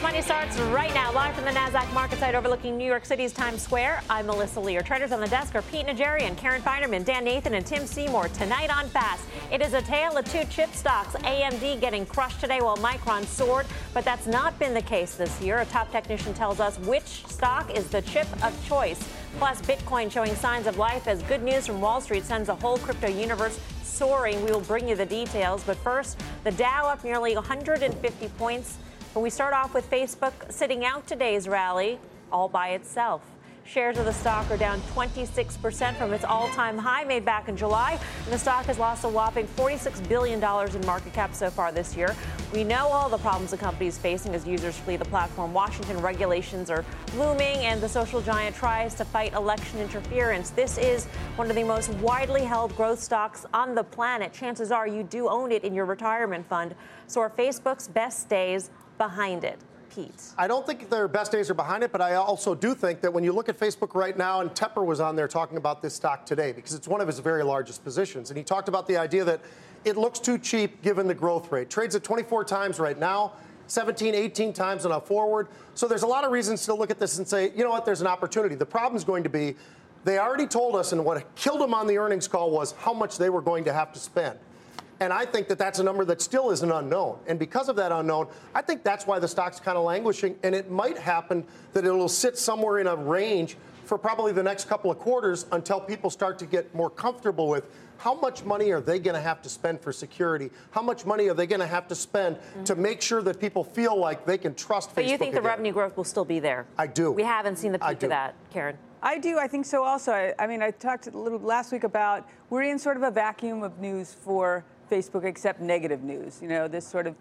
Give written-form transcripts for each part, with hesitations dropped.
Money starts right now, live from the NASDAQ market site overlooking New York City's Times Square. I'm Melissa Lee. Our traders on the desk are Pete Najarian, Karen Feinerman, Dan Nathan, and Tim Seymour. Tonight on Fast, it is a tale of two chip stocks. AMD getting crushed today while Micron soared, but that's not been the case this year. A top technician tells us which stock is the chip of choice. Plus, Bitcoin showing signs of life as good news from Wall Street sends the whole crypto universe soaring. We will bring you the details. But first, the Dow up nearly 150 points. But we start off with Facebook sitting out today's rally all by itself. Shares of the stock are down 26% from its all-time high made back in July. And the stock has lost a whopping $46 billion in market cap so far this year. We know all the problems the company is facing as users flee the platform. Washington regulations are looming, and the social giant tries to fight election interference. This is one of the most widely held growth stocks on the planet. Chances are you do own it in your retirement fund. So are Facebook's best days behind it? Pete. I don't think their best days are behind it, but I also do think that when you look at Facebook right now, and Tepper was on there talking about this stock today because it's one of his very largest positions, and he talked about the idea that it looks too cheap given the growth rate. Trades at 24 times right now, 17, 18 times on a forward. So there's a lot of reasons to look at this and say, you know what, there's an opportunity. The problem is going to be they already told us, and what killed them on the earnings call was how much they were going to have to spend. And I think that that's a number that still is an unknown. And because of that unknown, I think that's why the stock's kind of languishing. And it might happen that it'll sit somewhere in a range for probably the next couple of quarters until people start to get more comfortable with how much money are they going to have to spend for security? How much money are they going to have to spend to make sure that people feel like they can trust Facebook? But you think the again? revenue growth will still be there? I do. We haven't seen the peak of that, Karen. I do. I think so also. I talked a little last week about we're in sort of a vacuum of news for Facebook, except negative news. You know, this sort of,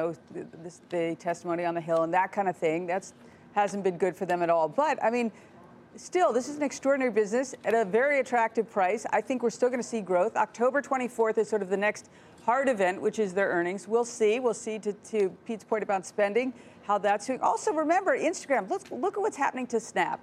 the testimony on the Hill and that kind of thing. That's hasn't been good for them at all. But, I mean, still, this is an extraordinary business at a very attractive price. I think we're still going to see growth. October 24th is sort of the next hard event, which is their earnings. We'll see. We'll see, to Pete's point about spending, how that's doing. Also, remember, Instagram. Look at what's happening to Snap.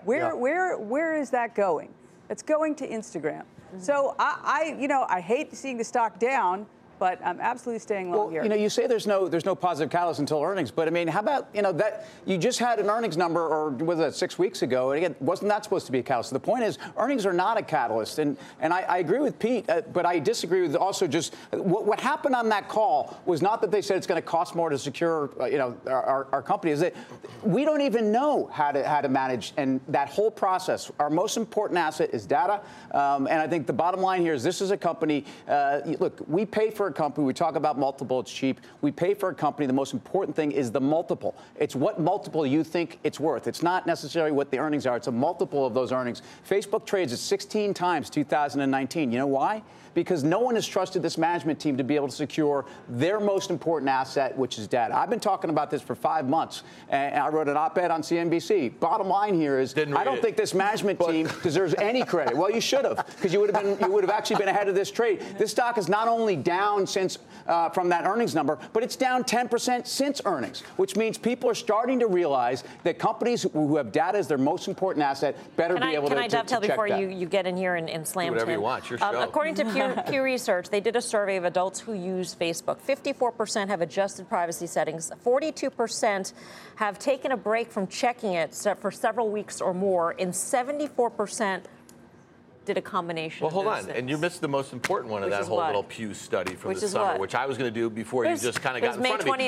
Where is that going? It's going to Instagram. So I hate seeing the stock down, but I'm absolutely staying long here. You say there's no positive catalyst until earnings, but I mean, how about that you just had an earnings number, or was it 6 weeks ago? And again, wasn't that supposed to be a catalyst? The point is, earnings are not a catalyst, and I agree with Pete, but I disagree with also just what happened on that call was not that they said it's going to cost more to secure our company. Is that we don't even know how to manage, and that whole process. Our most important asset is data, and I think the bottom line here is this is a company. Look, we pay for a company. We talk about multiple. It's cheap. We pay for a company. The most important thing is the multiple. It's what multiple you think it's worth. It's not necessarily what the earnings are. It's a multiple of those earnings. Facebook trades at 16 times 2019. You know why? Because no one has trusted this management team to be able to secure their most important asset, which is data. I've been talking about this for 5 months, and I wrote an op-ed on CNBC. Bottom line here is, I don't think this management team deserves any credit. Well, you should have, because you would have actually been ahead of this trade. This stock is not only down since from that earnings number, but it's down 10% since earnings, which means people are starting to realize that companies who have data as their most important asset better be able to check that. Can I dovetail before you get in here and slam whatever Tim? You want, your show. According to Pew Research, they did a survey of adults who use Facebook. 54% have adjusted privacy settings. 42% have taken a break from checking it for several weeks or more, and 74% did a combination. Well, hold on. Things. And you missed the most important one of that whole little Pew study from the summer, which I was going to do before you just kind of got in front of me.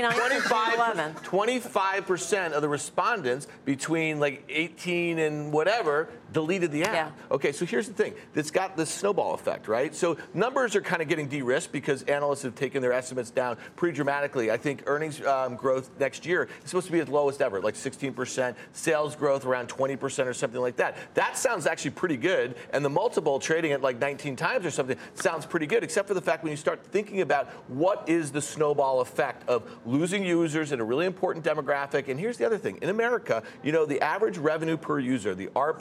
25% of the respondents between like 18 and whatever deleted the app. Yeah. Okay, so here's the thing. It's got this snowball effect, right? So numbers are kind of getting de-risked because analysts have taken their estimates down pretty dramatically. I think earnings growth next year is supposed to be its lowest ever, like 16%. Sales growth around 20% or something like that. That sounds actually pretty good. And the multiple trading at like 19 times or something sounds pretty good, except for the fact when you start thinking about what is the snowball effect of losing users in a really important demographic. And here's the other thing. In America, the average revenue per user, the ARPU,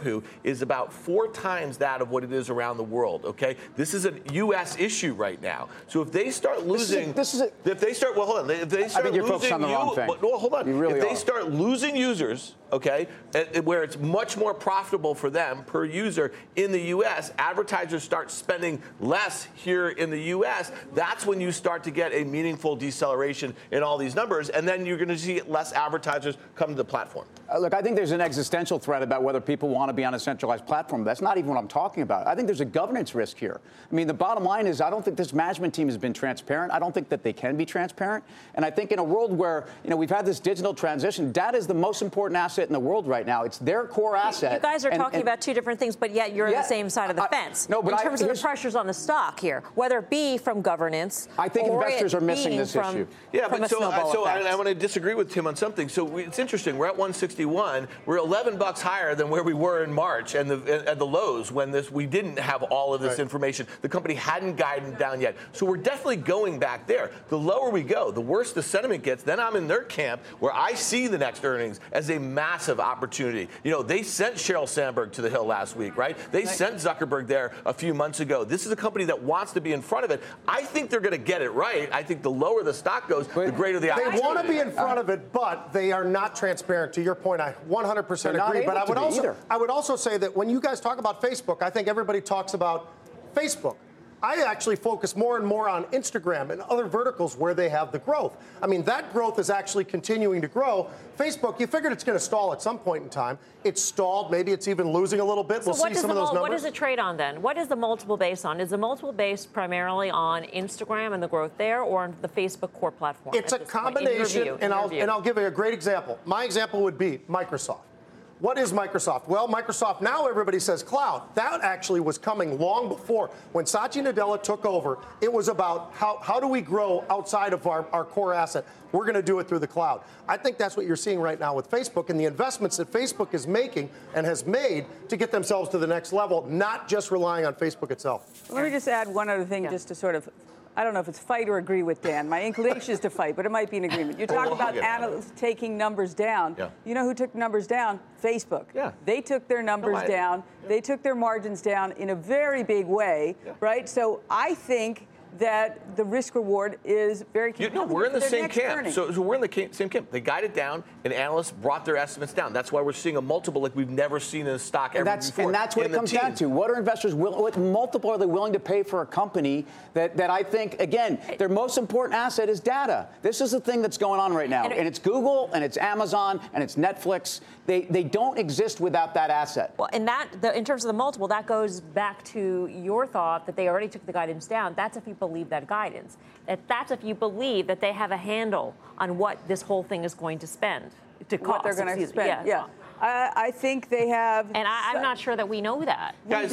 is about 4 times that of what it is around the world. Okay, this is a U.S. issue right now. So if they start losing, if they start, well, hold on, if they start I think you're focused on the wrong thing. Well, hold on, you really if they are. start losing users, okay, where it's much more profitable for them per user in the U.S., advertisers start spending less here in the U.S., that's when you start to get a meaningful deceleration in all these numbers, and then you're going to see less advertisers come to the platform. Look, I think there's an existential threat about whether people want to be on a centralized platform. That's not even what I'm talking about. I think there's a governance risk here. I mean, the bottom line is I don't think this management team has been transparent. I don't think that they can be transparent. And I think in a world where, we've had this digital transition, data is the most important asset in the world right now. It's their core asset. You guys are talking about two different things, but yet you're on the same side of the fence. No, but in terms of the pressures on the stock here, whether it be from governance, I think investors are missing this issue. Yeah, but so I want to disagree with Tim on something. So it's interesting. We're at 161. We're $11 higher than where we were in March and at the lows when we didn't have all of this information. The company hadn't guided down yet. So we're definitely going back there. The lower we go, the worse the sentiment gets. Then I'm in their camp where I see the next earnings as a massive opportunity. They sent Sheryl Sandberg to the Hill last week, right? They sent Zuckerberg there a few months ago. This is a company that wants to be in front of it. I think they're going to get it right. I think the lower the stock goes, the greater the opportunity. They want to be in front of it, but they are not transparent. To your point, I 100% agree. But I would also say that when you guys talk about Facebook, I think everybody talks about Facebook. I actually focus more and more on Instagram and other verticals where they have the growth. I mean, that growth is actually continuing to grow. Facebook, you figured it's going to stall at some point in time. It's stalled. Maybe it's even losing a little bit. So we'll see some of those numbers. What does it trade on then? What is the multiple based on? Is the multiple based primarily on Instagram and the growth there, or on the Facebook core platform? It's a combination, and I'll give you a great example. My example would be Microsoft. What is Microsoft? Well, Microsoft, now everybody says cloud. That actually was coming long before. When Satya Nadella took over, it was about how do we grow outside of our core asset? We're going to do it through the cloud. I think that's what you're seeing right now with Facebook and the investments that Facebook is making and has made to get themselves to the next level, not just relying on Facebook itself. Let me just add one other thing just to sort of, I don't know if it's fight or agree with Dan. My inclination is to fight, but it might be an agreement. You talk about analysts taking numbers down. Yeah. You know who took numbers down? Facebook. Yeah. They took their numbers down. Yeah. They took their margins down in a very big way, right? So I think that the risk reward is very compelling. We're in the same camp. So we're in the same camp. They guided down, and analysts brought their estimates down. That's why we're seeing a multiple like we've never seen in a stock ever before. And that's what it comes down to. What are investors what multiple are they willing to pay for a company that I think, again, their most important asset is data. This is the thing that's going on right now. And it's Google, and it's Amazon, and it's Netflix. They don't exist without that asset. Well, and in terms of the multiple, that goes back to your thought that they already took the guidance down. That's if you believe that guidance. That's if you believe that they have a handle on what this whole thing is going to spend. What they're going to spend. Yeah. I think they have. And I'm not sure that we know that.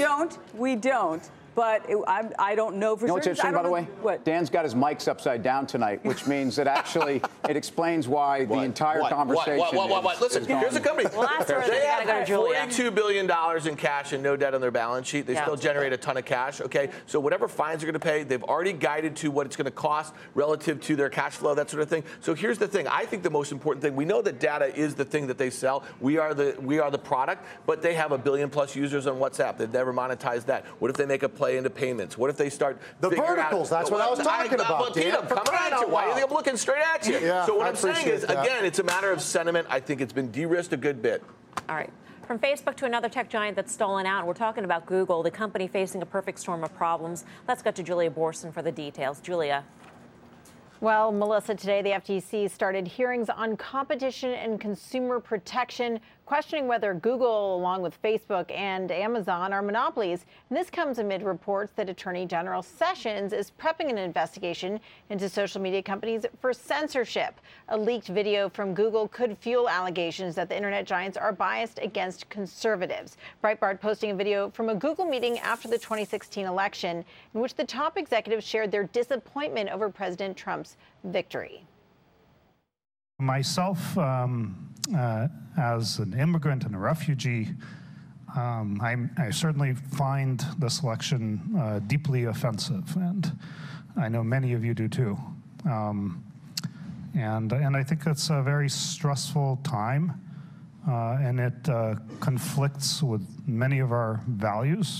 We don't. But I don't know for sure. You know what's interesting, by the way? What? Dan's got his mics upside down tonight, which means that actually it explains why the entire conversation Listen, here's a company. Well, they have $42 billion in cash and no debt on their balance sheet. They still generate a ton of cash, okay? So whatever fines they're going to pay, they've already guided to what it's going to cost relative to their cash flow, that sort of thing. So here's the thing. I think the most important thing, we know that data is the thing that they sell. We are the product, but they have 1 billion plus users on WhatsApp. They've never monetized that. What if they make a play into payments? What if they start the verticals? That's what I was talking about. Why do you think I'm looking straight at you? So what I'm saying is, again, it's a matter of sentiment. I think it's been de-risked a good bit. All right. From Facebook to another tech giant that's stolen out, we're talking about Google, the company facing a perfect storm of problems. Let's get to Julia Borson for the details. Julia. Well, Melissa, today the FTC started hearings on competition and consumer protection, questioning whether Google, along with Facebook and Amazon, are monopolies. And this comes amid reports that Attorney General Sessions is prepping an investigation into social media companies for censorship. A leaked video from Google could fuel allegations that the internet giants are biased against conservatives. Breitbart posting a video from a Google meeting after the 2016 election in which the top executives shared their disappointment over President Trump's victory. Myself, as an immigrant and a refugee, I certainly find this election deeply offensive, and I know many of you do too. And I think it's a very stressful time and it conflicts with many of our values.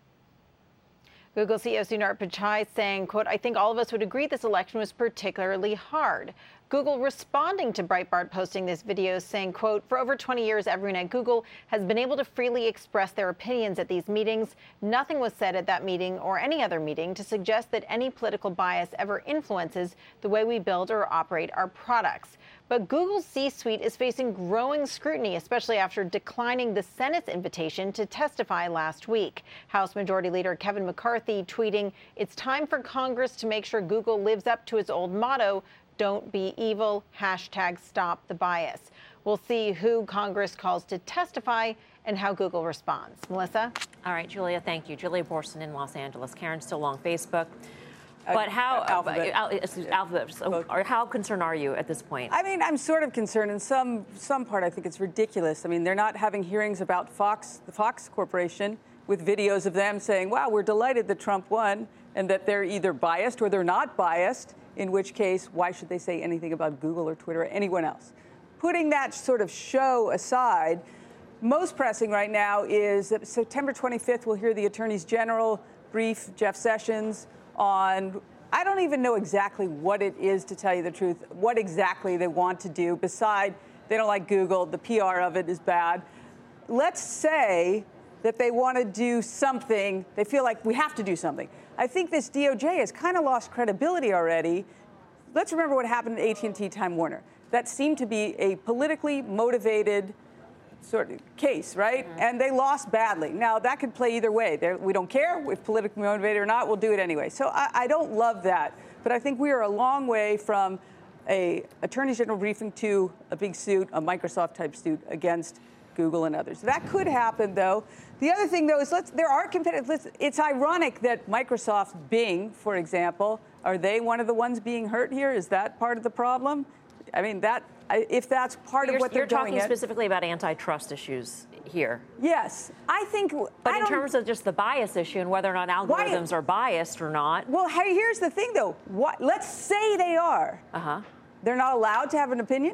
Google CEO Sundar Pichai saying, quote, I think all of us would agree this election was particularly hard. Google responding to Breitbart posting this video saying, quote, for over 20 years, everyone at Google has been able to freely express their opinions at these meetings. Nothing was said at that meeting or any other meeting to suggest that any political bias ever influences the way we build or operate our products. But Google's C-suite is facing growing scrutiny, especially after declining the Senate's invitation to testify last week. House Majority Leader Kevin McCarthy tweeting, it's time for Congress to make sure Google lives up to its old motto, don't be evil, #stop the bias. We'll see who Congress calls to testify and how Google responds. Melissa? All right, Julia, thank you. Julia Borson in Los Angeles. Karen's still on Facebook. But Alphabet. Or how concerned are you at this point? I mean, I'm sort of concerned. In some part, I think it's ridiculous. I mean, they're not having hearings about Fox, the Fox Corporation, with videos of them saying, wow, we're delighted that Trump won, and that they're either biased or they're not biased, in which case, why should they say anything about Google or Twitter or anyone else? Putting that sort of show aside, most pressing right now is that September 25th, we'll hear the attorneys general brief Jeff Sessions on, I don't even know exactly what it is, to tell you the truth, what exactly they want to do. Beside, they don't like Google, the PR of it is bad. Let's say that they want to do something, they feel like we have to do something. I think this DOJ has kind of lost credibility already. Let's remember what happened at AT&T Time Warner. That seemed to be a politically motivated sort of case, right? Mm-hmm. And they lost badly. Now, that could play either way. We don't care if politically motivated or not, we'll do it anyway. So I don't love that. But I think we are a long way from a attorney general briefing to a big suit, a Microsoft-type suit against Google and others. That could happen, though. The other thing, though, is there are competitive. It's ironic that Microsoft Bing, for example, are they one of the ones being hurt here? Is that part of the problem? I mean, if that's part of what they're doing. You're talking specifically about antitrust issues here. Yes, I think. But in terms of just the bias issue and whether or not algorithms are biased or not. Well, here's the thing, though. Let's say they are. They're not allowed to have an opinion.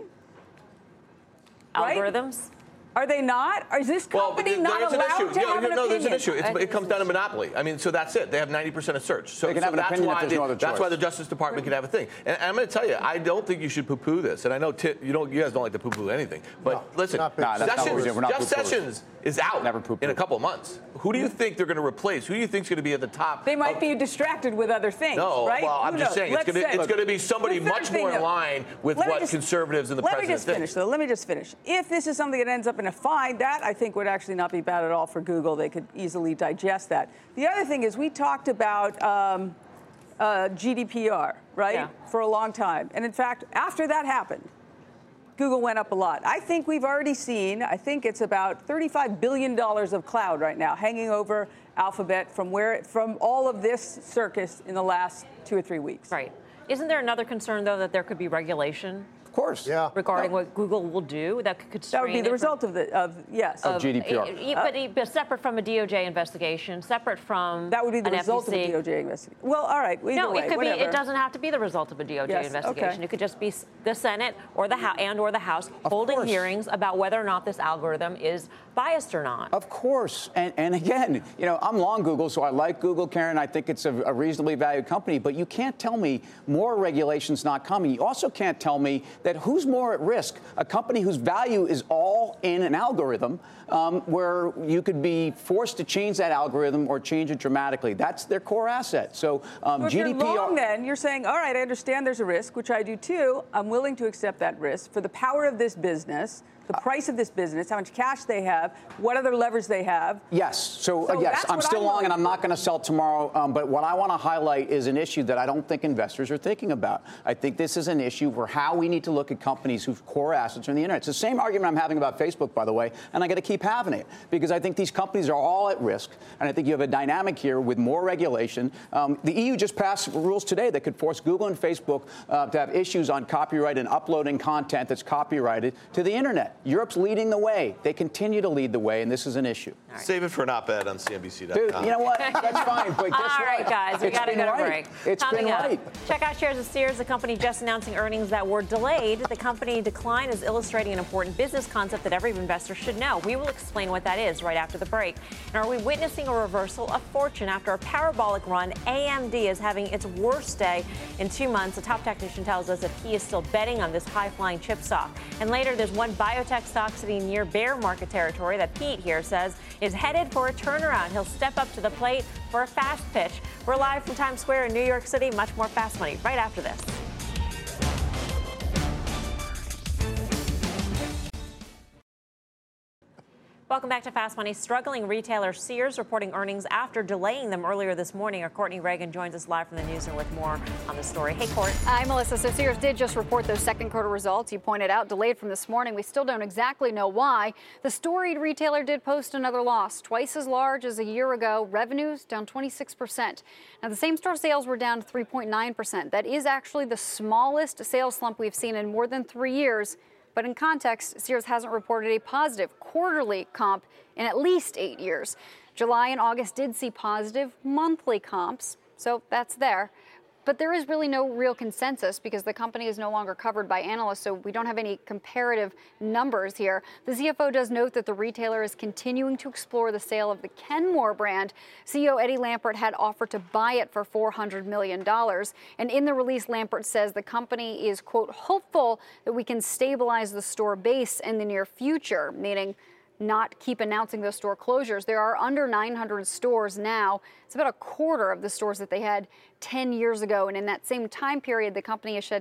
Algorithms? Right? Are they not? Or is this company not allowed to have an opinion? No, there's an issue. It comes down to monopoly. I mean, so that's it. They have 90% of search. So, they can have an opinion if there's no other choice. That's why the Justice Department can have a thing. And I'm going to tell you, I don't think you should poo-poo this. And I know you guys don't like to poo-poo anything. But listen, Jeff Sessions is out in a couple of months. Who do you think they're going to replace? Who do you think is going to be at the top? They might be distracted with other things, right? Well, I'm just saying it's going to be somebody much more in line with what conservatives and the president think. Let me just finish. If this is something that ends up in a fine, that I think would actually not be bad at all for Google. They could easily digest that. The other thing is we talked about GDPR, right, for a long time. And in fact, after that happened, Google went up a lot. I think we've already seen, I think it's about $35 billion of cloud right now hanging over Alphabet from all of this circus in the last 2 or 3 weeks. Right. Isn't there another concern, though, that there could be regulation? Of course. Yeah. Regarding what Google will do that could constrain. That would be the result of GDPR. But separate from a DOJ investigation, separate from that would be the result of a DOJ investigation. Well, all right. It doesn't have to be the result of a DOJ investigation. Okay. It could just be the Senate or the House holding hearings about whether or not this algorithm is biased or not. Of course. And again, I'm long Google, so I like Google, Karen. I think it's a reasonably valued company. But you can't tell me more regulation's not coming. You also can't tell me that who's more at risk? A company whose value is all in an algorithm where you could be forced to change that algorithm or change it dramatically. That's their core asset. So GDPR. If you're wrong, then you're saying, all right, I understand there's a risk, which I do too. I'm willing to accept that risk for the power of this business, the price of this business, how much cash they have, what other levers they have. Yes. So yes, I'm still long and I'm not going to sell tomorrow. But what I want to highlight is an issue that I don't think investors are thinking about. I think this is an issue where how we need to look at companies whose core assets are in the internet. It's the same argument I'm having about Facebook, by the way, and I'm going to keep having it because I think these companies are all at risk. And I think you have a dynamic here with more regulation. The EU just passed rules today that could force Google and Facebook to have issues on copyright and uploading content that's copyrighted to the internet. Europe's leading the way. They continue to lead the way, and this is an issue. Right. Save it for an op-ed on CNBC.com. Dude, you know what? That's fine, but guess what? All right, guys, we got to go to break. It's been right. Check out shares of Sears, the company just announcing earnings that were delayed. The company decline is illustrating an important business concept that every investor should know. We will explain what that is right after the break. And are we witnessing a reversal of fortune? After a parabolic run, AMD is having its worst day in 2 months. A top technician tells us that he is still betting on this high-flying chip stock. And later, there's one biotech stock sitting near bear market territory that Pete here says is headed for a turnaround. He'll step up to the plate for a fast pitch. We're live from Times Square in New York City. Much more Fast Money right after this. Welcome back to Fast Money. Struggling retailer Sears reporting earnings after delaying them earlier this morning. Our Courtney Reagan joins us live from the newsroom with more on the story. Hey, Court. Hi, Melissa. So Sears did just report those second quarter results. You pointed out delayed from this morning. We still don't exactly know why. The storied retailer did post another loss, twice as large as a year ago. Revenues down 26%. Now, the same store sales were down 3.9%. That is actually the smallest sales slump we've seen in more than 3 years. But in context, Sears hasn't reported a positive quarterly comp in at least 8 years. July and August did see positive monthly comps, so that's there. But there is really no real consensus because the company is no longer covered by analysts, so we don't have any comparative numbers here. The CFO does note that the retailer is continuing to explore the sale of the Kenmore brand. CEO Eddie Lampert had offered to buy it for $400 million. And in the release, Lampert says the company is, quote, hopeful that we can stabilize the store base in the near future, meaning not keep announcing those store closures. There are under 900 stores now. It's about a quarter of the stores that they had 10 years ago. And in that same time period, the company has shed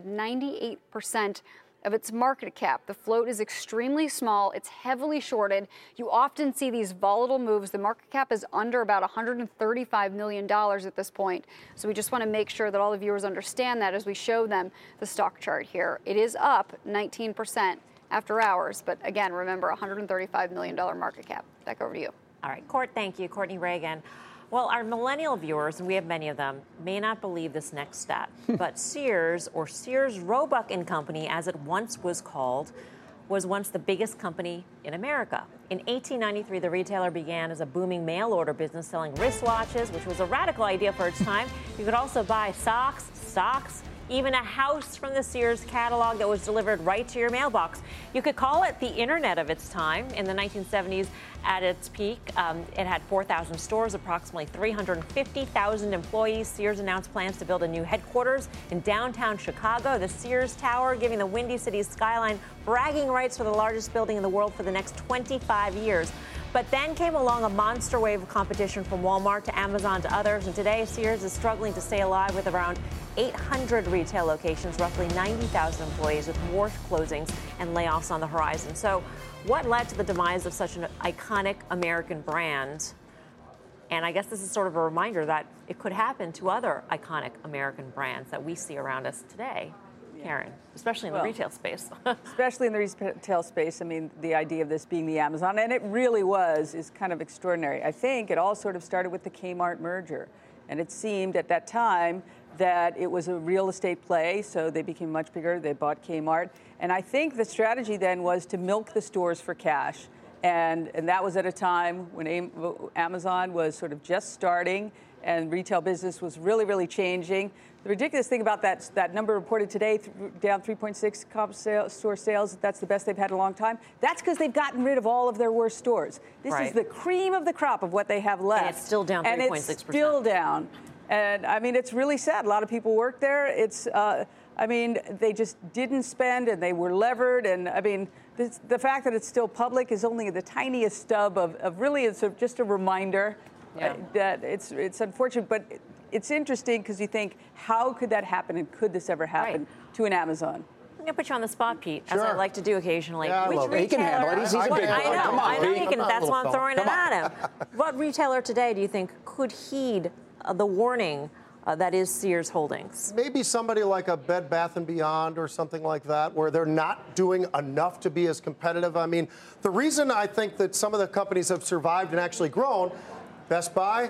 98% of its market cap. The float is extremely small. It's heavily shorted. You often see these volatile moves. The market cap is under about $135 million at this point. So we just want to make sure that all the viewers understand that as we show them the stock chart here. It is up 19%. After hours. But again, remember, $135 million market cap. Back over to you. All right, Court, thank you. Courtney Reagan. Well, our millennial viewers, and we have many of them, may not believe this next stat, but Sears, or Sears Roebuck and Company, as it once was called, was once the biggest company in America. In 1893, the retailer began as a booming mail-order business selling wristwatches, which was a radical idea for its time. You could also buy socks, even a house from the Sears catalog that was delivered right to your mailbox. You could call it the internet of its time. In the 1970s, at its peak, it had 4,000 stores, approximately 350,000 employees. Sears announced plans to build a new headquarters in downtown Chicago, the Sears Tower, giving the Windy City's skyline bragging rights for the largest building in the world for the next 25 years. But then came along a monster wave of competition from Walmart to Amazon to others, and today Sears is struggling to stay alive with around 800 retail locations, roughly 90,000 employees, with more closings and layoffs on the horizon. So what led to the demise of such an iconic American brand? And I guess this is sort of a reminder that it could happen to other iconic American brands that we see around us today. Karen, especially in the retail space. Especially in the retail space. I mean, the idea of this being the Amazon, and it really is kind of extraordinary. I think it all sort of started with the Kmart merger. And it seemed at that time that it was a real estate play, so they became much bigger. They bought Kmart. And I think the strategy then was to milk the stores for cash. And that was at a time when Amazon was sort of just starting and retail business was really, really changing. The ridiculous thing about that number reported today, down 3.6 comp store sales, that's the best they've had in a long time. That's because they've gotten rid of all of their worst stores. This is the cream of the crop of what they have left. And it's still down 3.6%. And it's still down. And I mean, it's really sad. A lot of people work there. It's, I mean, they just didn't spend and they were levered. And I mean, the fact that it's still public is only the tiniest stub of really, it's just a reminder that it's unfortunate. But it's interesting because you think, how could that happen? And could this ever happen to an Amazon? I'm going to put you on the spot, Pete, as I like to do occasionally. Yeah, he can handle it. He's a big boy. I know he can. That's why I'm throwing it at him. What retailer today do you think could heed the warning that is Sears Holdings? Maybe somebody like a Bed Bath & Beyond or something like that, where they're not doing enough to be as competitive. I mean, the reason I think that some of the companies have survived and actually grown, Best Buy,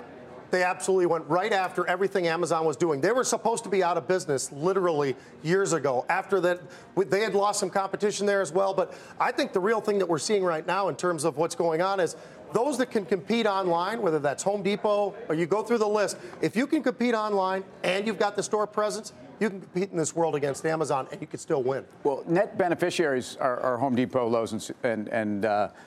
They absolutely went right after everything Amazon was doing. They were supposed to be out of business literally years ago. After that, they had lost some competition there as well. But I think the real thing that we're seeing right now in terms of what's going on is those that can compete online, whether that's Home Depot or you go through the list, if you can compete online and you've got the store presence, you can compete in this world against Amazon and you can still win. Well, net beneficiaries are Home Depot, Lowe's, and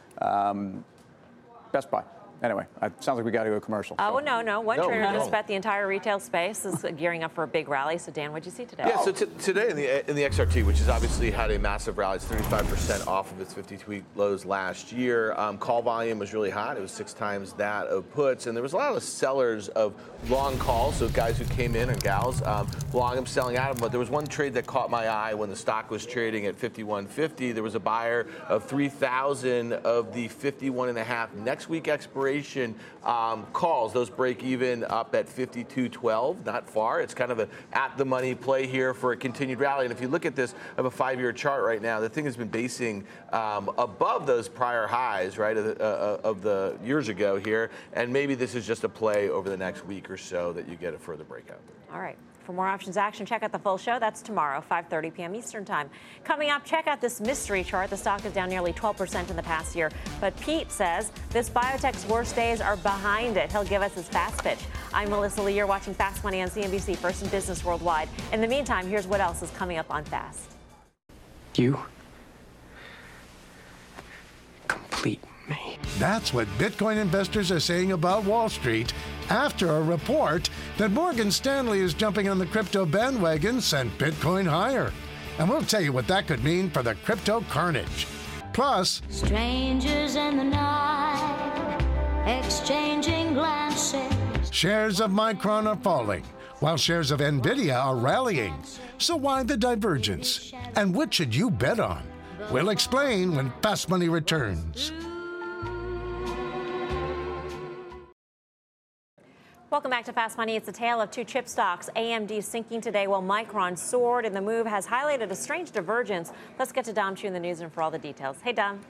Best Buy. Anyway, it sounds like we got to go commercial. Oh, no. One trader just bet the entire retail space is gearing up for a big rally. So, Dan, what did you see today? Yeah, so today in the XRT, which has obviously had a massive rally, it's 35% off of its 52-week lows last year. Call volume was really hot. It was 6 times that of puts. And there was a lot of sellers of long calls, so guys who came in and gals, long them, selling out of them. But there was one trade that caught my eye when the stock was trading at 51.50. There was a buyer of 3,000 of the 51.5 next week expiration calls. Those break even up at 52.12, not far. It's kind of an at the money play here for a continued rally. And if you look at this of a 5-year chart right now, the thing has been basing above those prior highs, right, of the years ago here. And maybe this is just a play over the next week or so that you get a further breakout. All right. For more options action, check out the full show. That's tomorrow, 5:30 p.m. Eastern time. Coming up, check out this mystery chart. The stock is down nearly 12% in the past year. But Pete says this biotech's worst days are behind it. He'll give us his fast pitch. I'm Melissa Lee. You're watching Fast Money on CNBC, first in business worldwide. In the meantime, here's what else is coming up on Fast. You complete me. That's what Bitcoin investors are saying about Wall Street after a report that Morgan Stanley is jumping on the crypto bandwagon sent Bitcoin higher. And we'll tell you what that could mean for the crypto carnage. Plus, strangers in the night, exchanging glances. Shares of Micron are falling, while shares of Nvidia are rallying. So why the divergence? And which should you bet on? We'll explain when Fast Money returns. Welcome back to Fast Money. It's a tale of two chip stocks. AMD sinking today while Micron soared, and the move has highlighted a strange divergence. Let's get to Dom Chu in the newsroom for all the details. Hey, Dom.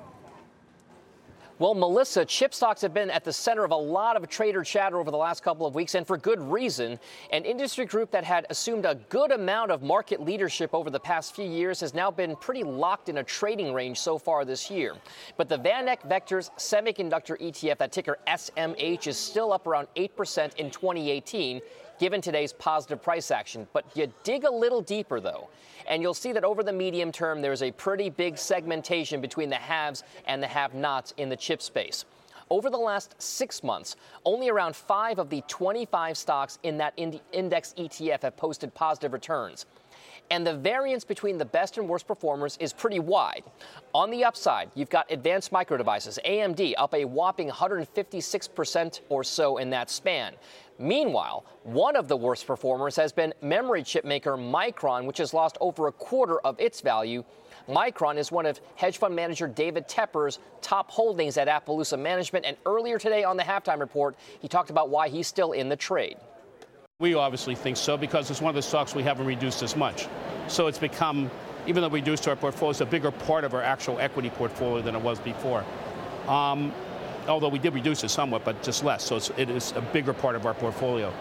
Well, Melissa, chip stocks have been at the center of a lot of trader chatter over the last couple of weeks, and for good reason. An industry group that had assumed a good amount of market leadership over the past few years has now been pretty locked in a trading range so far this year. But the VanEck Vectors Semiconductor ETF, that ticker SMH, is still up around 8% in 2018, given today's positive price action. But you dig a little deeper, though, and you'll see that over the medium term, there's a pretty big segmentation between the haves and the have-nots in the chip space. Over the last 6 months, only around 5 of the 25 stocks in that index ETF have posted positive returns. And the variance between the best and worst performers is pretty wide. On the upside, you've got Advanced Micro Devices, AMD, up a whopping 156% or so in that span. Meanwhile, one of the worst performers has been memory chip maker Micron, which has lost over a quarter of its value. Micron is one of hedge fund manager David Tepper's top holdings at Appaloosa Management, and earlier today on the halftime report, he talked about why he's still in the trade. We obviously think so because it's one of the stocks we haven't reduced as much. So it's become, even though we reduced our portfolio, it's a bigger part of our actual equity portfolio than it was before. Although we did reduce it somewhat, but just less. So it is a bigger part of our portfolio.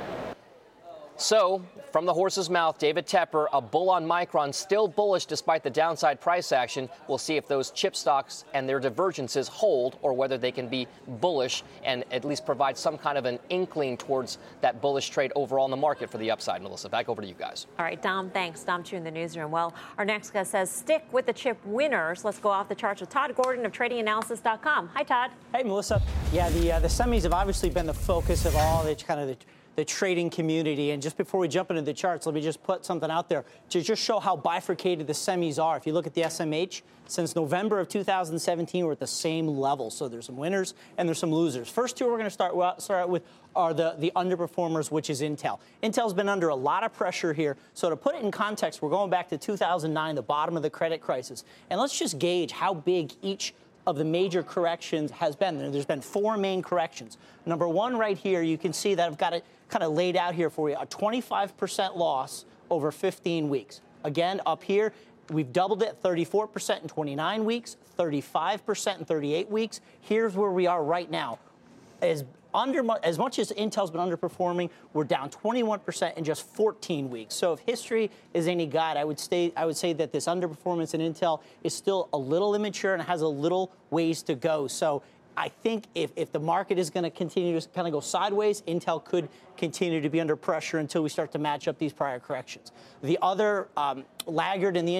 So, from the horse's mouth, David Tepper, a bull on Micron, still bullish despite the downside price action. We'll see if those chip stocks and their divergences hold or whether they can be bullish and at least provide some kind of an inkling towards that bullish trade overall in the market for the upside. Melissa, back over to you guys. All right, Dom, thanks. Dom Chu in the newsroom. Well, our next guest says stick with the chip winners. Let's go off the charts with Todd Gordon of TradingAnalysis.com. Hi, Todd. Hey, Melissa. Yeah, the semis have obviously been the focus of all the kind of the trading community. And just before we jump into the charts, let me just put something out there to just show how bifurcated the semis are. If you look at the SMH, since November of 2017, we're at the same level. So there's some winners and there's some losers. First two we're going to start out with are the underperformers, which is Intel. Intel's been under a lot of pressure here. So to put it in context, we're going back to 2009, the bottom of the credit crisis. And let's just gauge how big each of the major corrections has been. There's been 4 main corrections. Number one right here, you can see that I've got it kind of laid out here for you, a 25% loss over 15 weeks. Again, up here, we've doubled it, 34% in 29 weeks, 35% in 38 weeks. Here's where we are right now. as much as Intel's been underperforming, we're down 21% in just 14 weeks. So if history is any guide, I would say that this underperformance in Intel is still a little immature and has a little ways to go. So I think if the market is going to continue to kind of go sideways, Intel could continue to be under pressure until we start to match up these prior corrections. The other laggard in the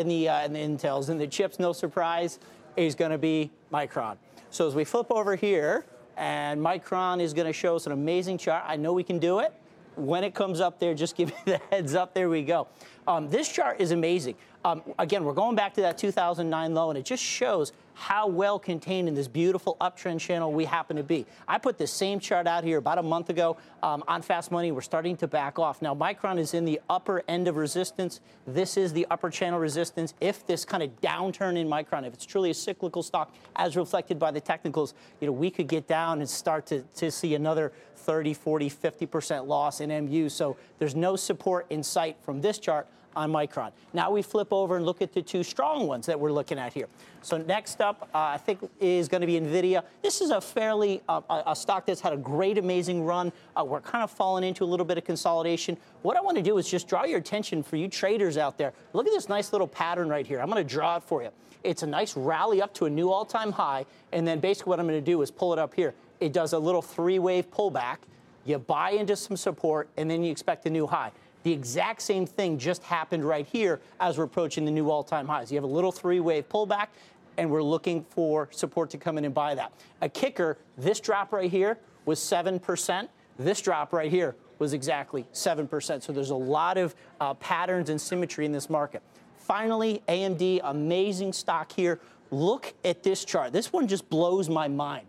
the chips, no surprise, is going to be Micron. So as we flip over here, and Micron is going to show us an amazing chart. I know we can do it. When it comes up there, just give me the heads up. There we go. This chart is amazing. Again, we're going back to that 2009 low, and it just shows how well contained in this beautiful uptrend channel we happen to be. I put the same chart out here about a month ago on Fast Money. We're starting to back off. Now, Micron is in the upper end of resistance. This is the upper channel resistance. If this kind of downturn in Micron, if it's truly a cyclical stock, as reflected by the technicals, we could get down and start to see another 30, 40, 50% loss in MU. So there's no support in sight from this chart on Micron. Now we flip over and look at the two strong ones that we're looking at here. So next up, I think, is going to be NVIDIA. This is a fairly a stock that's had a great, amazing run. We're kind of falling into a little bit of consolidation. What I want to do is just draw your attention for you traders out there. Look at this nice little pattern right here. I'm going to draw it for you. It's a nice rally up to a new all-time high, and then basically what I'm going to do is pull it up here. It does a little three-wave pullback. You buy into some support, and then you expect a new high. The exact same thing just happened right here as we're approaching the new all-time highs. You have a little three-wave pullback, and we're looking for support to come in and buy that. A kicker, this drop right here was 7%. This drop right here was exactly 7%. So there's a lot of patterns and symmetry in this market. Finally, AMD, amazing stock here. Look at this chart. This one just blows my mind.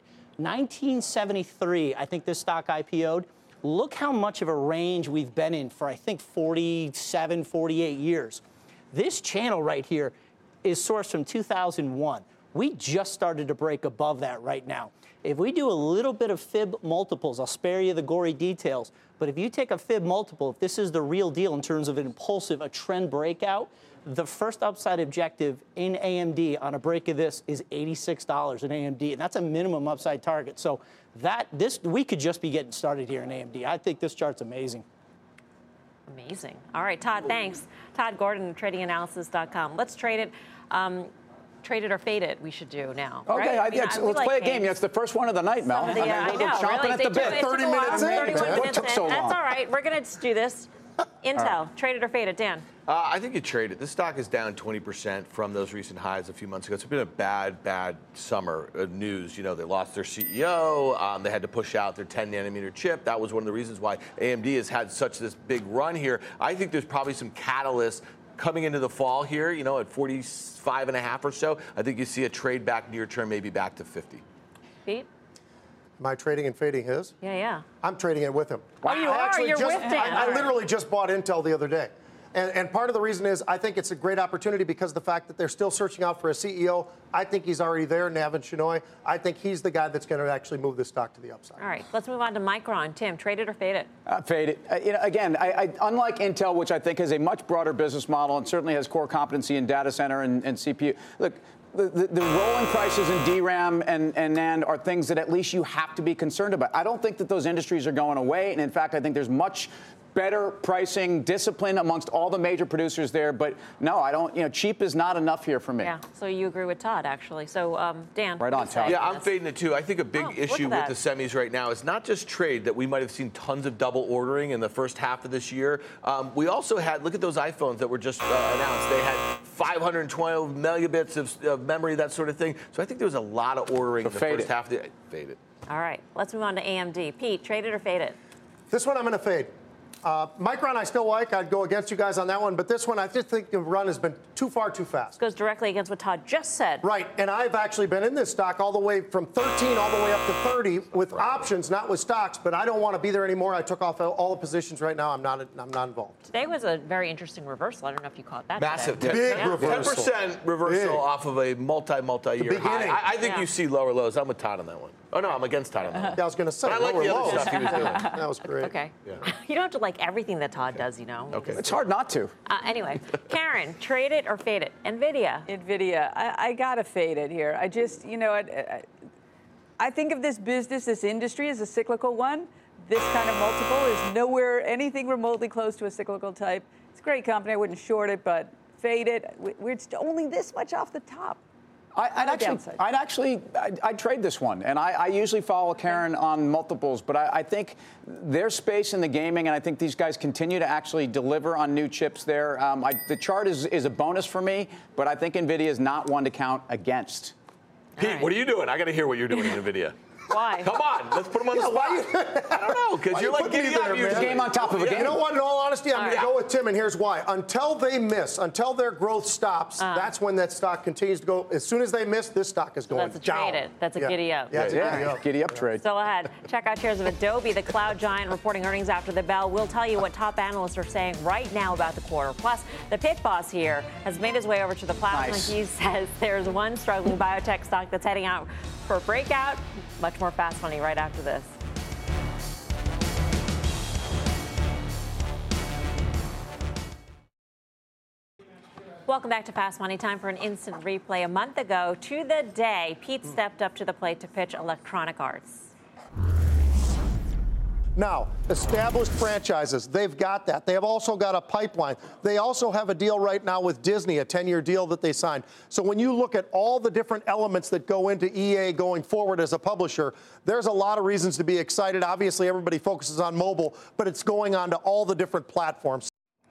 1973, I think this stock IPO'd. Look how much of a range we've been in for, I think, 47, 48 years. This channel right here is sourced from 2001. We just started to break above that right now. If we do a little bit of fib multiples, I'll spare you the gory details, but if you take a fib multiple, if this is the real deal in terms of an impulsive, a trend breakout, the first upside objective in AMD on a break of this is $86 in AMD, and that's a minimum upside target. So we could just be getting started here in AMD. I think this chart's amazing. Amazing. All right, Todd, thanks. Todd Gordon, tradinganalysis.com. Let's trade it. Trade it or fade it, we should do now. Okay, right? let's play a game. It's the first one of the night, Mel. I know. Chomping at the bit. 30 minutes in. What took so long? That's all right. We're going to do this. Intel, trade it or fade it. Dan? I think you trade it. This stock is down 20% from those recent highs a few months ago. It's been a bad summer of news. They lost their CEO. They had to push out their 10-nanometer chip. That was one of the reasons why AMD has had such this big run here. I think there's probably some catalysts coming into the fall here, at 45.5 or so. I think you see a trade back near term, maybe back to 50. Pete? Am I trading and fading his? Yeah. I'm trading it with him. Oh, you are? You're with Dan. I literally just bought Intel the other day. And part of the reason is I think it's a great opportunity because of the fact that they're still searching out for a CEO. I think he's already there, Navin Shenoy. I think he's the guy that's going to actually move this stock to the upside. All right, let's move on to Micron. Tim, trade it or fade it? Fade it. Again, unlike Intel, which I think has a much broader business model and certainly has core competency in data center and CPU. Look, the rolling prices in DRAM and NAND are things that at least you have to be concerned about. I don't think that those industries are going away. And in fact, I think there's much better pricing discipline amongst all the major producers there. But no, I don't, cheap is not enough here for me. Yeah, so you agree with Todd, actually. So, Dan. Right on, Todd. Yeah, I'm fading it too. I think a big issue with the semis right now is not just trade, that we might have seen tons of double ordering in the first half of this year. We also had, look at those iPhones that were just announced. They had 512 megabits of memory, that sort of thing. So I think there was a lot of ordering in the first half of the fade it. All right, let's move on to AMD. Pete, trade it or fade it? This one I'm going to fade. Micron I still like. I'd go against you guys on that one. But this one, I just think the run has been too far too fast. Goes directly against what Todd just said. Right. And I've actually been in this stock all the way from 13 all the way up to 30 with options, not with stocks. But I don't want to be there anymore. I took off all the positions right now. I'm not involved. Today was a very interesting reversal. I don't know if you caught that. Massive. Big reversal. 10% reversal off of a multi-year high. I think you see lower lows. I'm with Todd on that one. Oh, no, I'm against Todd on that one. Yeah, I was going to say. But I like the other stuff he was doing. That was great. Okay. Yeah. You don't have to like everything that Todd does, Okay. It's hard not to. Anyway, Karen, trade it or fade it? NVIDIA. NVIDIA. I got to fade it here. I just, I think of this business, this industry, as a cyclical one. This kind of multiple is nowhere anything remotely close to a cyclical type. It's a great company. I wouldn't short it, but fade it. We're only this much off the top. I'd trade this one. And I usually follow Karen on multiples, but I think there's space in the gaming, and I think these guys continue to actually deliver on new chips there. The chart is a bonus for me, but I think NVIDIA is not one to count against. Pete, what are you doing? I got to hear what you're doing in NVIDIA. Why? Come on, let's put them on the spot. I don't know, because you're like getting out a game on top of a game. You know what? In all honesty, I'm going to go with Tim, and here's why. Until they miss, until their growth stops, that's when that stock continues to go. As soon as they miss, this stock is going down. That's a giddy up. Yeah, it's a giddy up. Giddy up trade. Still ahead. Check out shares of Adobe, the cloud giant, reporting earnings after the bell. We'll tell you what top analysts are saying right now about the quarter. Plus, the pit boss here has made his way over to the plasma. Nice. He says there's one struggling biotech stock that's heading out for a breakout. Much more Fast Money right after this. Welcome back to Fast Money. Time for an instant replay. A month ago to the day, Pete stepped up to the plate to pitch Electronic Arts. Now, established franchises, they've got that. They have also got a pipeline. They also have a deal right now with Disney, a 10-year deal that they signed. So when you look at all the different elements that go into EA going forward as a publisher, there's a lot of reasons to be excited. Obviously, everybody focuses on mobile, but it's going on to all the different platforms.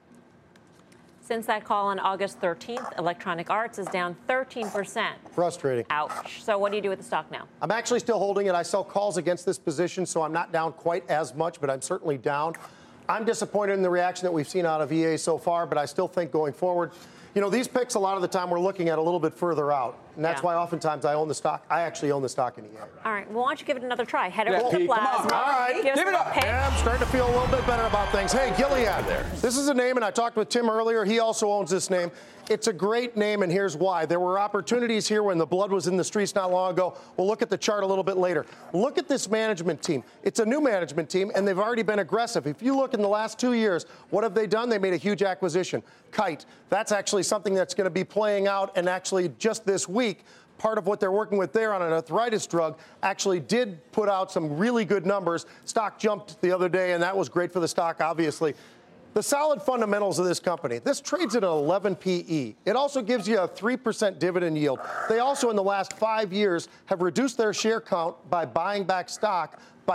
Since that call on August 13th, Electronic Arts is down 13%. Frustrating. Ouch. So what do you do with the stock now? I'm actually still holding it. I sell calls against this position, so I'm not down quite as much, but I'm certainly down. I'm disappointed in the reaction that we've seen out of EA so far, but I still think going forward, you know, these picks a lot of the time we're looking at a little bit further out. And that's why oftentimes I own the stock. I actually own the stock in EA. All right. Well, why don't you give it another try? Head over to the plasma. All right. Give it up. Yeah, I'm starting to feel a little bit better about things. Hey, Gilead. This is a name, and I talked with Tim earlier. He also owns this name. It's a great name, and here's why. There were opportunities here when the blood was in the streets not long ago. We'll look at the chart a little bit later. Look at this management team. It's a new management team, and they've already been aggressive. If you look in the last 2 years, what have they done? They made a huge acquisition. Kite. That's actually something that's going to be playing out, and actually just this week, part of what they're working with there on an arthritis drug actually did put out some really good numbers. Stock jumped the other day, and that was great for the stock, obviously. The solid fundamentals of this company. This trades at an 11 PE. It also gives you a 3% dividend yield. They also, in the last 5 years, have reduced their share count by buying back stock by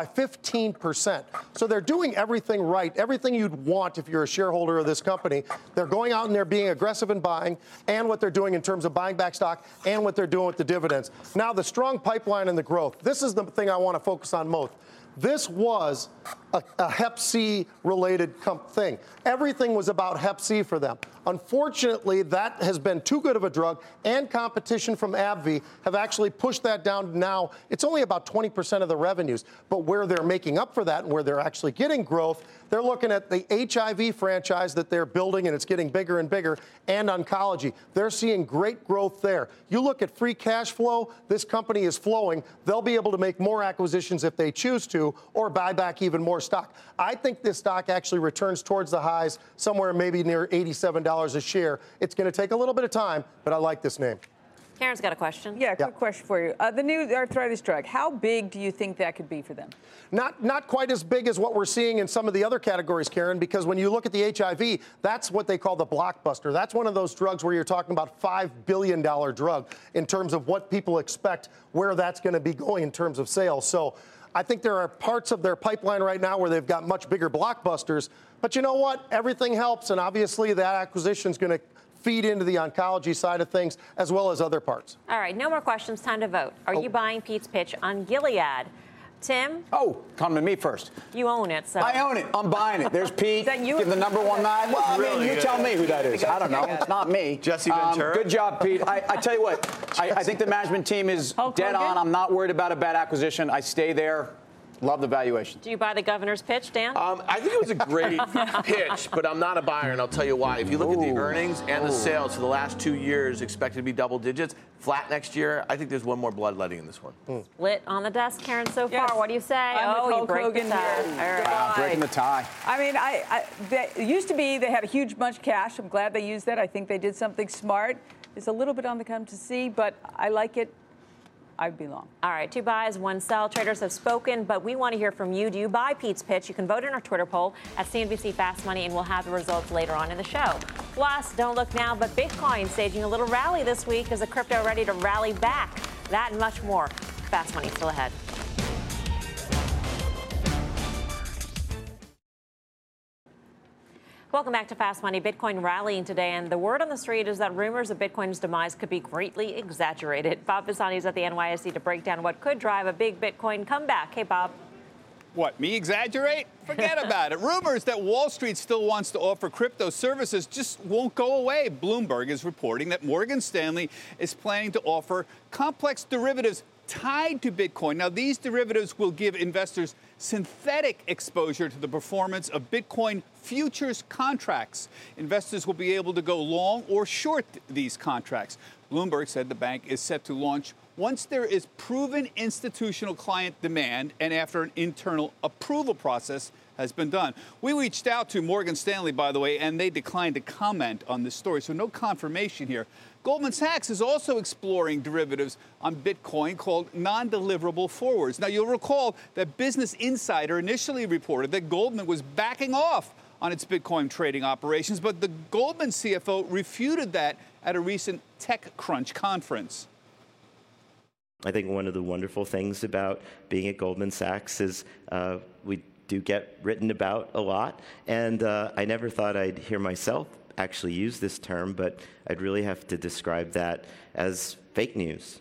15%. So they're doing everything right, everything you'd want if you're a shareholder of this company. They're going out and they're being aggressive in buying, and what they're doing in terms of buying back stock, and what they're doing with the dividends. Now, the strong pipeline and the growth. This is the thing I want to focus on most. This was a Hep C related thing. Everything was about Hep C for them. Unfortunately, that has been too good of a drug, and competition from AbbVie have actually pushed that down. Now it's only about 20% of the revenues, but where they're making up for that and where they're actually getting growth, they're looking at the HIV franchise that they're building, and it's getting bigger and bigger, and oncology. They're seeing great growth there. You look at free cash flow, this company is flowing. They'll be able to make more acquisitions if they choose to, or buy back even more stock. I think this stock actually returns towards the highs, somewhere maybe near $87 a share. It's going to take a little bit of time, but I like this name. Karen's got a question. Yeah, quick question for you. The new arthritis drug, how big do you think that could be for them? Not quite as big as what we're seeing in some of the other categories, Karen, because when you look at the HIV, that's what they call the blockbuster. That's one of those drugs where you're talking about $5 billion drug in terms of what people expect, where that's going to be going in terms of sales. So I think there are parts of their pipeline right now where they've got much bigger blockbusters. But you know what? Everything helps, and obviously that acquisition is going to feed into the oncology side of things as well as other parts. All right, no more questions. Time to vote. Are you buying Pete's pitch on Gilead? Tim? Oh, come to me first. You own it, so. I own it. I'm buying it. There's Pete. Give the number one nine. Well, I mean, you tell me who that is. I don't know. It's not me. Jesse Ventura. Good job, Pete. I tell you what, I think the management team is dead on. I'm not worried about a bad acquisition. I stay there. Love the valuation. Do you buy the governor's pitch, Dan? I think it was a great pitch, but I'm not a buyer, and I'll tell you why. If you look at the earnings and the sales for the last 2 years, expected to be double digits, flat next year, I think there's one more bloodletting in this one. Lit on the desk, Karen, so far. What do you say? You break the tie. Breaking the tie. I mean, it used to be they had a huge bunch of cash. I'm glad they used that. I think they did something smart. It's a little bit on the come to see, but I like it. I'd be long. All right, 2 buys, 1 sell. Traders have spoken, but we want to hear from you. Do you buy Pete's pitch? You can vote in our Twitter poll at CNBC Fast Money, and we'll have the results later on in the show. Plus, don't look now, but Bitcoin staging a little rally this week. Is the crypto ready to rally back? That and much more. Fast Money still ahead. Welcome back to Fast Money. Bitcoin rallying today, and the word on the street is that rumors of Bitcoin's demise could be greatly exaggerated. Bob Pisani is at the NYSE to break down what could drive a big Bitcoin comeback. Hey, Bob. What, me exaggerate? Forget about it. Rumors that Wall Street still wants to offer crypto services just won't go away. Bloomberg is reporting that Morgan Stanley is planning to offer complex derivatives tied to Bitcoin. Now, these derivatives will give investors synthetic exposure to the performance of Bitcoin futures contracts. Investors will be able to go long or short these contracts. Bloomberg said the bank is set to launch once there is proven institutional client demand and after an internal approval process has been done. We reached out to Morgan Stanley, by the way, and they declined to comment on this story, so no confirmation here. Goldman Sachs is also exploring derivatives on Bitcoin called non-deliverable forwards. Now, you'll recall that Business Insider initially reported that Goldman was backing off on its Bitcoin trading operations, but the Goldman CFO refuted that at a recent TechCrunch conference. I think one of the wonderful things about being at Goldman Sachs is we do get written about a lot, and I never thought I'd hear myself actually use this term, but I'd really have to describe that as fake news.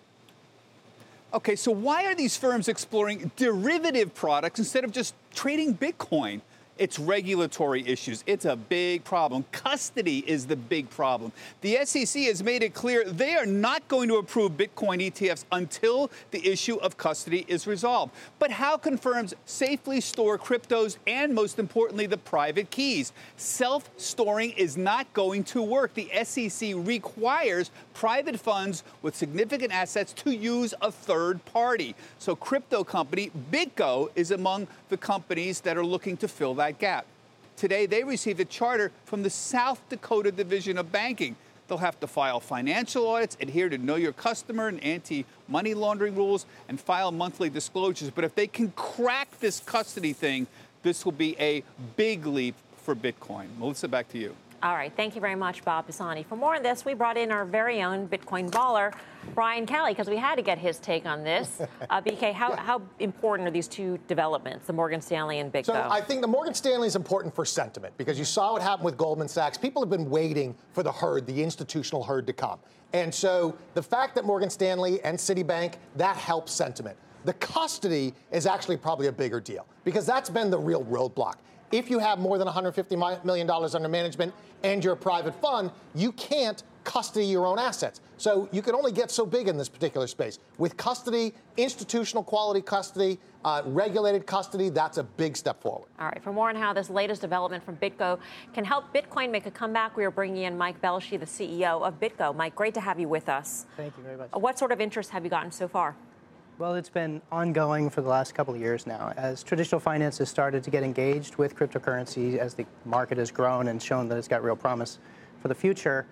Okay, so why are these firms exploring derivative products instead of just trading Bitcoin? It's regulatory issues. It's a big problem. Custody is the big problem. The SEC has made it clear they are not going to approve Bitcoin ETFs until the issue of custody is resolved. But how can firms safely store cryptos and, most importantly, the private keys? Self-storing is not going to work. The SEC requires private funds with significant assets to use a third party. So crypto company BitGo is among the companies that are looking to fill that gap. Today, they received a charter from the South Dakota Division of Banking. They'll have to file financial audits, adhere to Know Your Customer and anti-money laundering rules, and file monthly disclosures. But if they can crack this custody thing, this will be a big leap for Bitcoin. Melissa, back to you. All right. Thank you very much, Bob Pisani. For more on this, we brought in our very own Bitcoin baller, Brian Kelly, because we had to get his take on this. BK, how important are these two developments, the Morgan Stanley and BitGo? So I think the Morgan Stanley is important for sentiment because you saw what happened with Goldman Sachs. People have been waiting for the herd, the institutional herd, to come. And so the fact that Morgan Stanley and Citibank, that helps sentiment. The custody is actually probably a bigger deal because that's been the real roadblock. If you have more than $150 million under management and you're a private fund, you can't custody your own assets. So you can only get so big in this particular space. With custody, institutional quality custody, regulated custody, that's a big step forward. All right. For more on how this latest development from BitGo can help Bitcoin make a comeback, we are bringing in Mike Belshe, the CEO of BitGo. Mike, great to have you with us. Thank you very much. What sort of interest have you gotten so far? Well, it's been ongoing for the last couple of years now. As traditional finance has started to get engaged with cryptocurrency, as the market has grown and shown that it's got real promise for the future,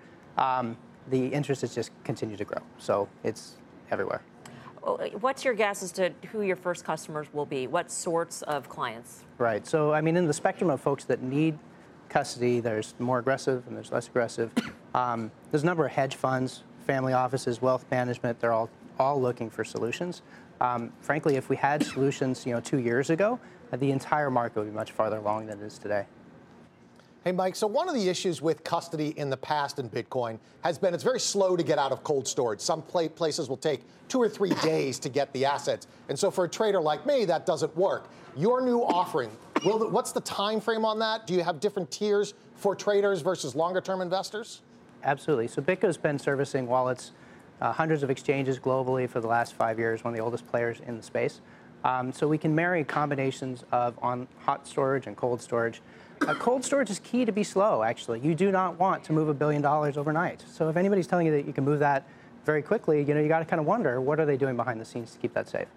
the interest has just continued to grow. So it's everywhere. What's your guess as to who your first customers will be? What sorts of clients? Right. So, I mean, in the spectrum of folks that need custody, there's more aggressive and there's less aggressive. There's a number of hedge funds, family offices, wealth management. They're all looking for solutions. Frankly, if we had solutions, 2 years ago, the entire market would be much farther along than it is today. Hey, Mike, so one of the issues with custody in the past in Bitcoin has been it's very slow to get out of cold storage. Some places will take 2 or 3 days to get the assets. And so for a trader like me, that doesn't work. Your new offering, what's the time frame on that? Do you have different tiers for traders versus longer-term investors? Absolutely. So BitGo's been servicing wallets, hundreds of exchanges globally for the last 5 years, one of the oldest players in the space. So we can marry combinations of on hot storage and cold storage. Cold storage is key to be slow, actually. You do not want to move $1 billion overnight. So if anybody's telling you that you can move that very quickly, you got to kind of wonder, what are they doing behind the scenes to keep that safe?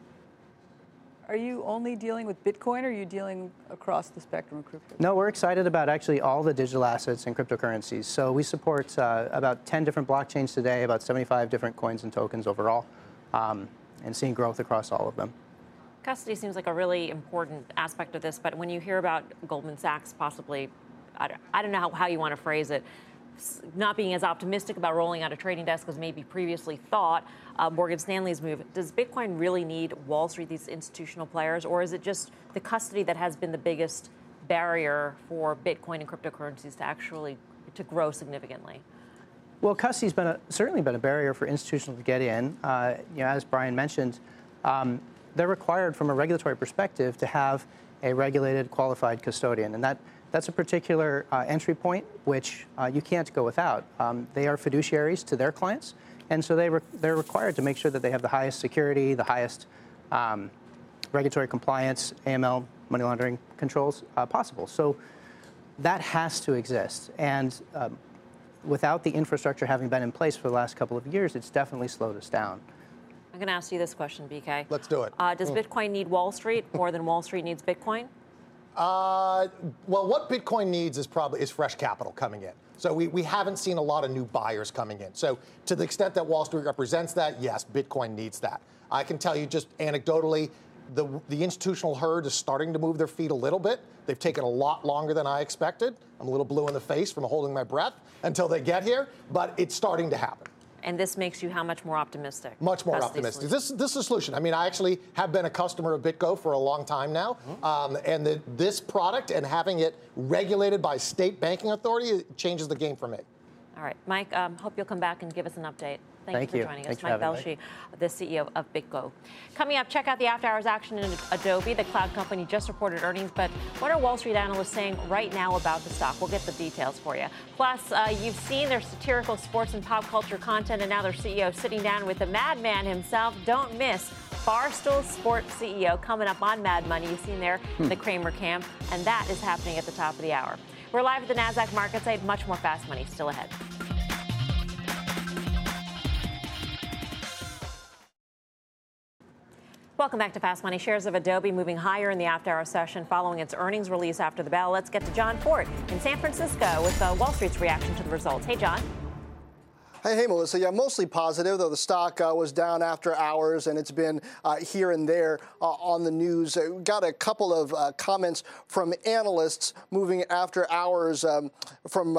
Are you only dealing with Bitcoin, or are you dealing across the spectrum of crypto? No, we're excited about actually all the digital assets and cryptocurrencies. So we support about 10 different blockchains today, about 75 different coins and tokens overall. and seeing growth across all of them. Custody seems like a really important aspect of this, but when you hear about Goldman Sachs possibly, I don't know how you want to phrase it, not being as optimistic about rolling out a trading desk as maybe previously thought, Morgan Stanley's move, does Bitcoin really need Wall Street, these institutional players, or is it just the custody that has been the biggest barrier for Bitcoin and cryptocurrencies to grow significantly? Well, custody's certainly been a barrier for institutions to get in. As Brian mentioned, they're required from a regulatory perspective to have a regulated, qualified custodian, and that's a particular entry point which you can't go without. They are fiduciaries to their clients, and so they're required to make sure that they have the highest security, the highest regulatory compliance, AML, money laundering controls possible. So that has to exist, and without the infrastructure having been in place for the last couple of years, it's definitely slowed us down. I'm going to ask you this question, BK. Let's do it. Does Bitcoin need Wall Street more than Wall Street needs Bitcoin? Well, what Bitcoin needs is fresh capital coming in. So we haven't seen a lot of new buyers coming in. So to the extent that Wall Street represents that, yes, Bitcoin needs that. I can tell you just anecdotally, the institutional herd is starting to move their feet a little bit. They've taken a lot longer than I expected. I'm a little blue in the face from holding my breath until they get here, but it's starting to happen. And this makes you how much more optimistic? Much more optimistic. This is a solution. I mean, I actually have been a customer of BitGo for a long time now. And this product and having it regulated by state banking authority, it changes the game for me. All right. Mike, hope you'll come back and give us an update. Thank you you for joining us. Thanks Mike Belshi, the CEO of BitGo. Coming up, check out the after-hours action in Adobe. The cloud company just reported earnings, but what are Wall Street analysts saying right now about the stock? We'll get the details for you. Plus, you've seen their satirical sports and pop culture content, and now their CEO sitting down with the madman himself. Don't miss Barstool Sports CEO coming up on Mad Money. You've seen there the Kramer camp, and that is happening at the top of the hour. We're live at the NASDAQ market site. Much more Fast Money still ahead. Welcome back to Fast Money. Shares of Adobe moving higher in the after-hour session following its earnings release after the bell. Let's get to John Fort in San Francisco with Wall Street's reaction to the results. Hey, John. Hey, Melissa. Yeah, mostly positive, though the stock was down after hours, and it's been here and there on the news. We got a couple of comments from analysts moving after hours from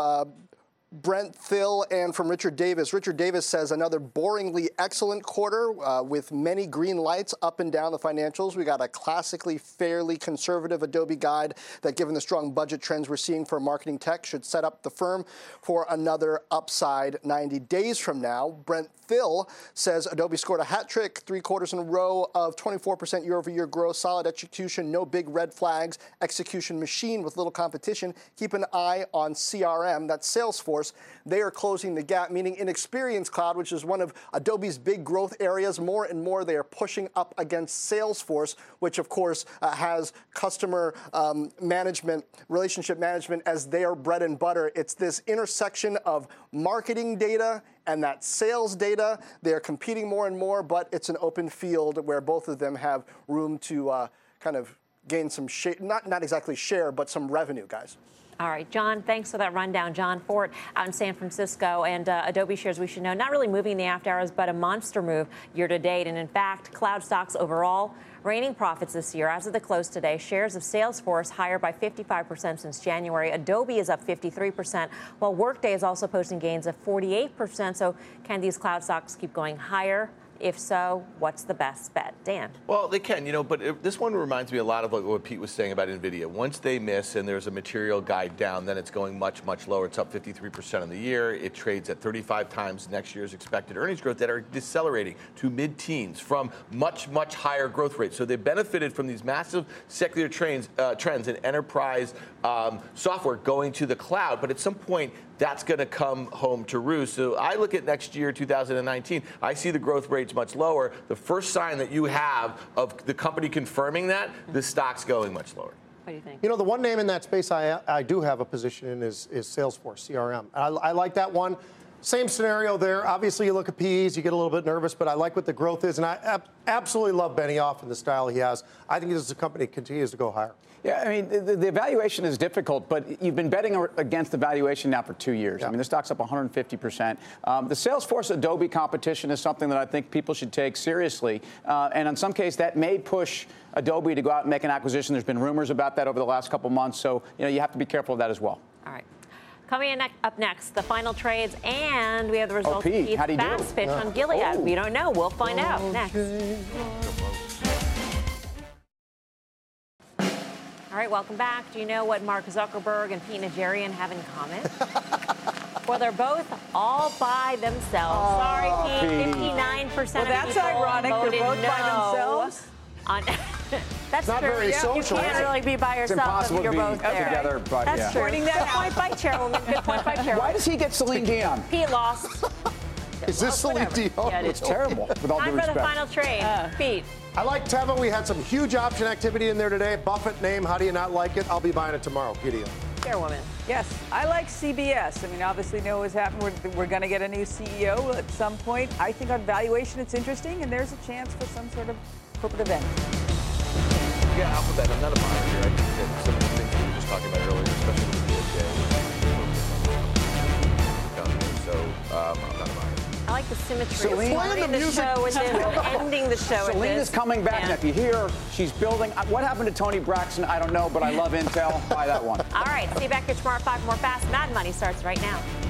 Brent Thill and from Richard Davis. Richard Davis says another boringly excellent quarter with many green lights up and down the financials. We got a classically fairly conservative Adobe guide that, given the strong budget trends we're seeing for marketing tech, should set up the firm for another upside 90 days from now. Brent Thill says Adobe scored a hat trick, 3 quarters in a row of 24% year-over-year growth, solid execution, no big red flags, execution machine with little competition. Keep an eye on CRM, that's Salesforce. They are closing the gap, meaning in Experience Cloud, which is one of Adobe's big growth areas, more and more they are pushing up against Salesforce, which of course has customer management, relationship management as their bread and butter. It's this intersection of marketing data and that sales data. They're competing more and more, but it's an open field where both of them have room to kind of gain some share, not exactly share, but some revenue, guys. All right, John, thanks for that rundown. John Fort out in San Francisco, and Adobe shares, we should know, not really moving in the after hours, but a monster move year to date. And in fact, cloud stocks overall raining profits this year. As of the close today, shares of Salesforce higher by 55% since January. Adobe is up 53%, while Workday is also posting gains of 48%. So can these cloud stocks keep going higher? If so, what's the best bet? Dan? Well, they can, but this one reminds me a lot of what Pete was saying about NVIDIA. Once they miss and there's a material guide down, then it's going much, much lower. It's up 53% in the year. It trades at 35 times next year's expected earnings growth that are decelerating to mid-teens from much, much higher growth rates. So they benefited from these massive secular trends in enterprise software going to the cloud. But at some point, that's going to come home to roost. So I look at next year, 2019, I see the growth rates much lower. The first sign that you have of the company confirming that, the stock's going much lower. What do you think? The one name in that space I do have a position in is Salesforce, CRM. I like that one. Same scenario there. Obviously, you look at PEs, you get a little bit nervous, but I like what the growth is, and I absolutely love Benioff and the style he has. I think this is a company that continues to go higher. Yeah, I mean, the evaluation is difficult, but you've been betting against the valuation now for 2 years. Yeah. I mean, the stock's up 150%. The Salesforce Adobe competition is something that I think people should take seriously. And in some case, that may push Adobe to go out and make an acquisition. There's been rumors about that over the last couple months. So, you have to be careful of that as well. All right. Coming up next, the final trades, and we have the results of Pete's fast pitch on Gilead. We don't know. We'll find out next. All right, welcome back. Do you know what Mark Zuckerberg and Pete Najarian have in common? Well, they're both all by themselves. Sorry, Pete. 59% well, of that's people ironic. voted They're both no. by themselves. That's not true. very social, You can't really be by It's yourself impossible if you're to be both there. together, but That's yeah. true. Good point by Chairwoman. Good point by Chairwoman. Why does he get Celine Dion? Pete lost. Is this Celine Dion? Yeah, it's terrible, with all due Time respect. for the final trade. Pete. I like Teva. We had some huge option activity in there today. Buffett name. How do you not like it? I'll be buying it tomorrow. Giddy up. Chairwoman. Yes, I like CBS. I mean, obviously, know what's happened. We're going to get a new CEO at some point. I think on valuation, it's interesting, and there's a chance for some sort of corporate event. Yeah, Alphabet. I'm not a buyer here. I think that some of the things we were just talking about earlier, especially with the DOJ, so I'm not a buyer. I like the symmetry Celine, of starting the show with this, ending the show with Celine this. is coming back. And if you hear her, she's building. What happened to Tony Braxton? I don't know, but I love Intel. Buy that one. All right, see you back here tomorrow at 5 more Fast. Mad Money starts right now.